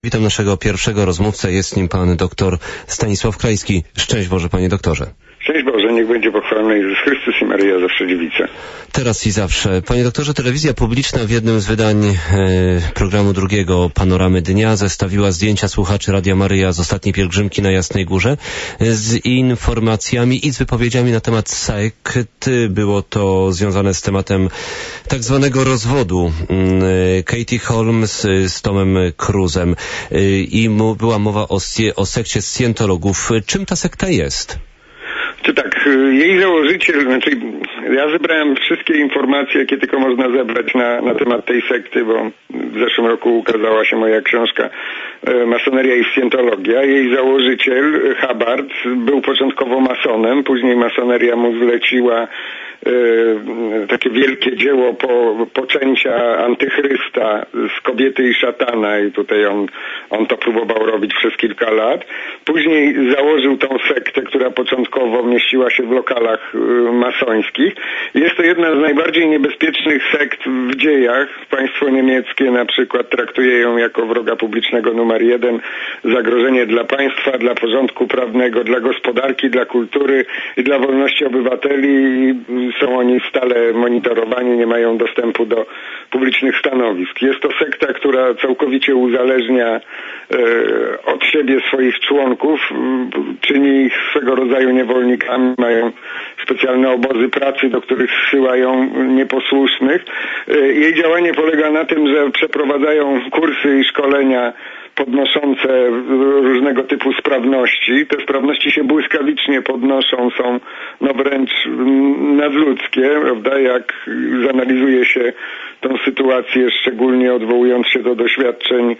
witam naszego pierwszego rozmówcę. Jest nim pan doktor Stanisław Krajski. Szczęść Boże, panie doktorze. Szczęść Boże, niech będzie pochwalony Jezus Chrystus i Maryja zawsze dziewica. Teraz i zawsze. Panie doktorze, telewizja publiczna w jednym z wydań programu drugiego Panoramy Dnia zestawiła zdjęcia słuchaczy Radia Maryja z ostatniej pielgrzymki na Jasnej Górze z informacjami i z wypowiedziami na temat sekt. Było to związane z tematem tak zwanego rozwodu Katie Holmes z Tomem Cruzem i była mowa o sekcie Scientologów. Czym ta sekta jest? Czy tak, jej założyciel, ja zebrałem wszystkie informacje, jakie tylko można zebrać na temat tej sekty, bo w zeszłym roku ukazała się moja książka Masoneria i Scientologia. Jej założyciel, Hubbard, był początkowo masonem, później masoneria mu zleciła takie wielkie dzieło poczęcia antychrysta z kobiety i szatana i tutaj on to próbował robić przez kilka lat. Później założył tą sektę, która początkowo mieściła się w lokalach masońskich. Jest to jedna z najbardziej niebezpiecznych sekt w dziejach. Państwo niemieckie na przykład traktuje ją jako wroga publicznego numer 1, zagrożenie dla państwa, dla porządku prawnego, dla gospodarki, dla kultury i dla wolności obywateli. Są oni stale monitorowani, nie mają dostępu do publicznych stanowisk. Jest to sekta, która całkowicie uzależnia od siebie swoich członków, czyni ich swego rodzaju niewolnikami, mają specjalne obozy pracy, do których zsyłają nieposłusznych. Jej działanie polega na tym, że przeprowadzają kursy i szkolenia podnoszące różnego typu sprawności. Te sprawności się błyskawicznie podnoszą, są wręcz nadludzkie, prawda? Jak zanalizuje się tą sytuację, szczególnie odwołując się do doświadczeń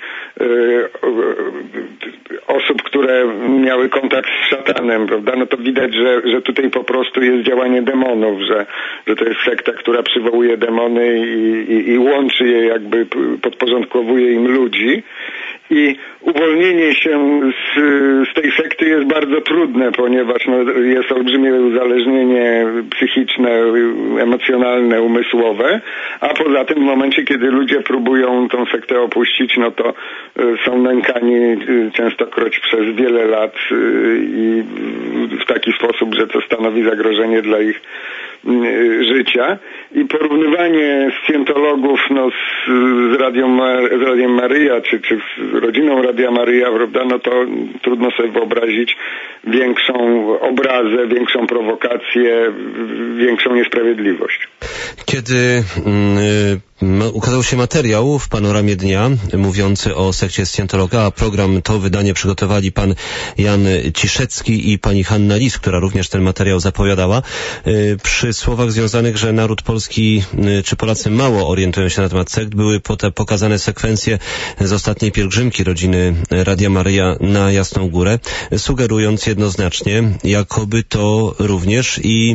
osób, które miały kontakt z szatanem, prawda? No to widać, że tutaj po prostu jest działanie demonów, że to jest sekta, która przywołuje demony i łączy je, jakby podporządkowuje im ludzi. I uwolnienie się z tej sekty jest bardzo trudne, ponieważ jest olbrzymie uzależnienie psychiczne, emocjonalne, umysłowe, a poza tym w momencie, kiedy ludzie próbują tą sektę opuścić, no to są nękani częstokroć przez wiele lat i w taki sposób, że to stanowi zagrożenie dla ich życia. I porównywanie Scientologów z Radiem Maryja, czy z rodziną Radia Maryja, prawda, no to trudno sobie wyobrazić większą obrazę, większą prowokację, większą niesprawiedliwość. Kiedy ukazał się materiał w Panoramie Dnia mówiący o sekcie Scientologa, a program, to wydanie przygotowali pan Jan Ciszecki i pani Hanna Lis, która również ten materiał zapowiadała. Przy słowach związanych, że naród polski czy Polacy mało orientują się na temat sekt, były pokazane sekwencje z ostatniej pielgrzymki rodziny Radia Maryja na Jasną Górę, sugerując jednoznacznie, jakoby to również i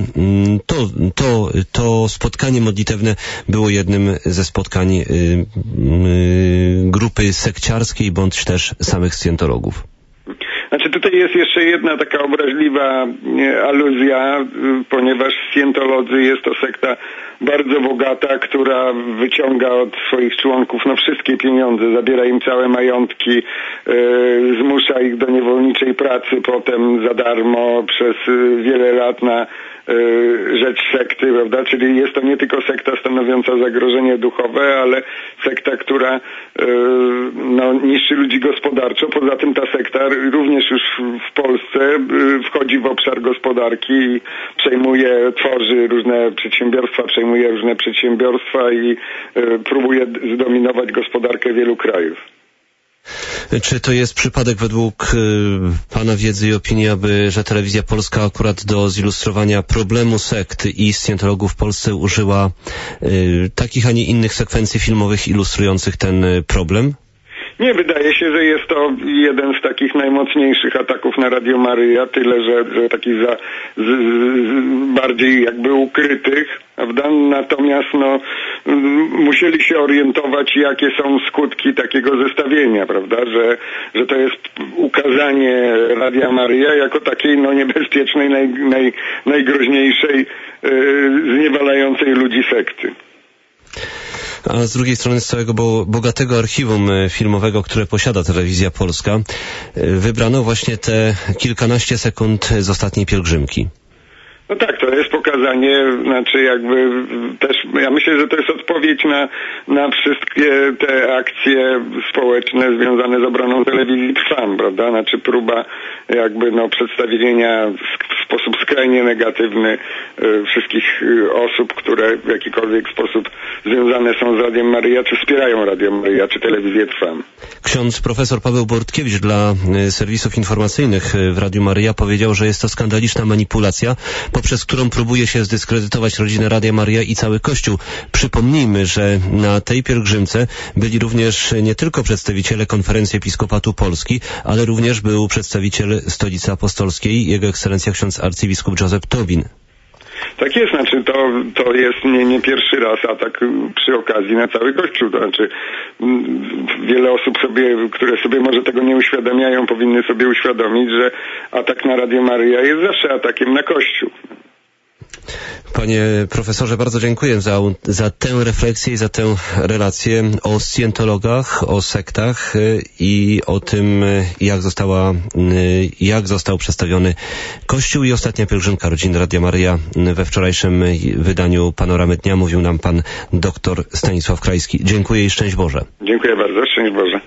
to spotkanie modlitewne było jednym ze spotkań grupy sekciarskiej bądź też samych Scientologów. Znaczy tutaj jest jeszcze jedna taka obraźliwa aluzja, ponieważ Scientolodzy jest to sekta bardzo bogata, która wyciąga od swoich członków wszystkie pieniądze, zabiera im całe majątki, zmusza ich do niewolniczej pracy potem za darmo przez wiele lat na rzecz sekty, prawda? Czyli jest to nie tylko sekta stanowiąca zagrożenie duchowe, ale sekta, która niszczy ludzi gospodarczo. Poza tym ta sekta również już w Polsce wchodzi w obszar gospodarki i tworzy różne przedsiębiorstwa i próbuje zdominować gospodarkę wielu krajów. Czy to jest przypadek według pana wiedzy i opinii, że telewizja polska akurat do zilustrowania problemu sekt i Scientologów w Polsce użyła takich, a nie innych sekwencji filmowych ilustrujących ten problem? Nie, wydaje się, że jest to jeden z takich najmocniejszych ataków na Radio Maryja, tyle, że takich bardziej jakby ukrytych, prawda? Natomiast musieli się orientować, jakie są skutki takiego zestawienia, prawda? Że to jest ukazanie Radia Maryja jako takiej niebezpiecznej, najgroźniejszej, zniewalającej ludzi sekty. A z drugiej strony z całego bogatego archiwum filmowego, które posiada Telewizja Polska, wybrano właśnie te kilkanaście sekund z Ostatniej Pielgrzymki. No tak, to jest pokazanie, znaczy jakby też, ja myślę, że to jest odpowiedź na wszystkie te akcje społeczne związane z obroną telewizji Trwam, prawda? Znaczy próba jakby przedstawienia w sposób skrajnie negatywny wszystkich osób, które w jakikolwiek sposób związane są z Radiem Maryja, czy wspierają Radio Maryja, czy telewizję Trwam. Ksiądz profesor Paweł Bortkiewicz dla serwisów informacyjnych w Radiu Maryja powiedział, że jest to skandaliczna manipulacja, poprzez którą próbuje się zdyskredytować rodzinę Radia Maryja i cały Kościół. Przypomnijmy, że na tej pielgrzymce byli również nie tylko przedstawiciele Konferencji Episkopatu Polski, ale również był przedstawiciel Stolicy Apostolskiej, Jego Ekscelencja ksiądz arcybiskup Józef Tobin. Tak jest, znaczy to jest nie pierwszy raz atak przy okazji na cały Kościół. To znaczy wiele osób które sobie może tego nie uświadamiają, powinny sobie uświadomić, że atak na Radio Maryja jest zawsze atakiem na Kościół. Panie profesorze, bardzo dziękuję za tę refleksję i za tę relację o scjentologach, o sektach i o tym, jak został przedstawiony Kościół i Ostatnia Pielgrzymka rodziny Radia Maryja. We wczorajszym wydaniu Panoramy Dnia mówił nam pan dr Stanisław Krajski. Dziękuję i szczęść Boże. Dziękuję bardzo, szczęść Boże.